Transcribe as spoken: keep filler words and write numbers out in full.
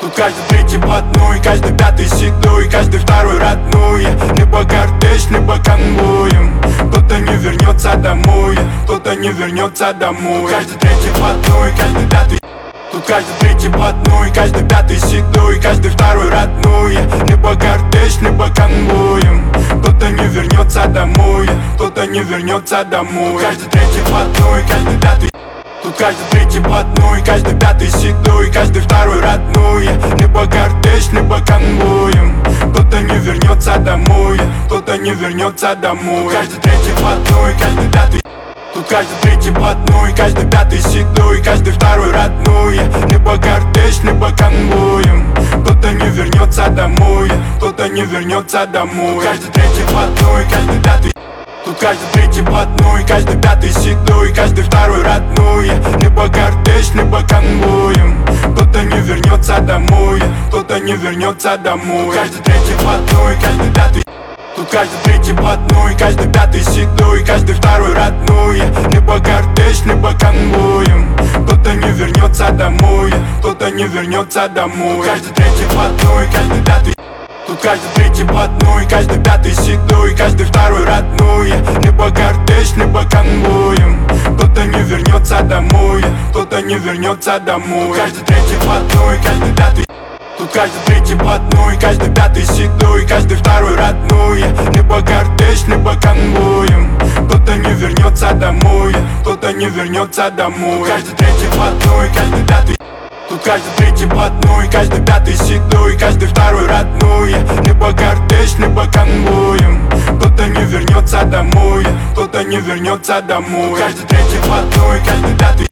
Тут каждый третий блатной, каждый пятый седой, каждый второй родной. Либо кортеж, либо конвоем. Кто-то не вернется домой, кто-то не вернется домой. Каждый третий блатной, каждый пятый. Тут каждый третий блатной, каждый пятый седой, каждый второй родной. Либо кортеж, либо конвоем. Кто-то не вернется домой, кто-то не вернется домой. Каждый третий блатной, каждый пятый. Тут каждый третий блатной, каждый пятый седой, каждый второй родной. Либо кортеж, либо конвоем. Кто-то не вернется домой, кто-то не вернется домой. Каждый третий блатной, каждый пятый. Тут каждый третий блатной, каждый пятый седой, каждый второй родной. Либо кортеж, либо конвоем. Кто-то не вернется домой, кто-то не вернется домой. Каждый третий блатной, каждый пятый. Тут каждый третий блатной, каждый пятый седой, каждый второй родной. Либо кортеж, либо конвоем. Кто-то не вернется домой, кто-то не вернется домой. Каждый третий блатной, каждый пятый. Тут каждый третий блатной, каждый пятый седой, каждый второй родной. Либо кортеж, либо конвоем. Кто-то не вернется домой, кто-то не вернется домой. Каждый третий блатной, каждый пятый. Тут каждый третий блатной, каждый пятый седой, каждый второй родной. Либо кортеж, либо конвоем. Кто-то не вернется домой, кто-то не вернется домой. Каждый третий блатной, каждый пятый. Тут каждый третий блатной, каждый пятый седой, каждый второй родной. Либо кортеж, либо конвоем. Кто-то не вернется домой, кто-то не вернется домой. Каждый третий блатной, каждый пятый. Тут каждый третий блатной, каждый пятый седой, каждый второй родной. Либо кортеж, либо конвоем. Кто-то не вернется домой, кто-то не вернется домой. Каждый третий блатной, каждый пятый.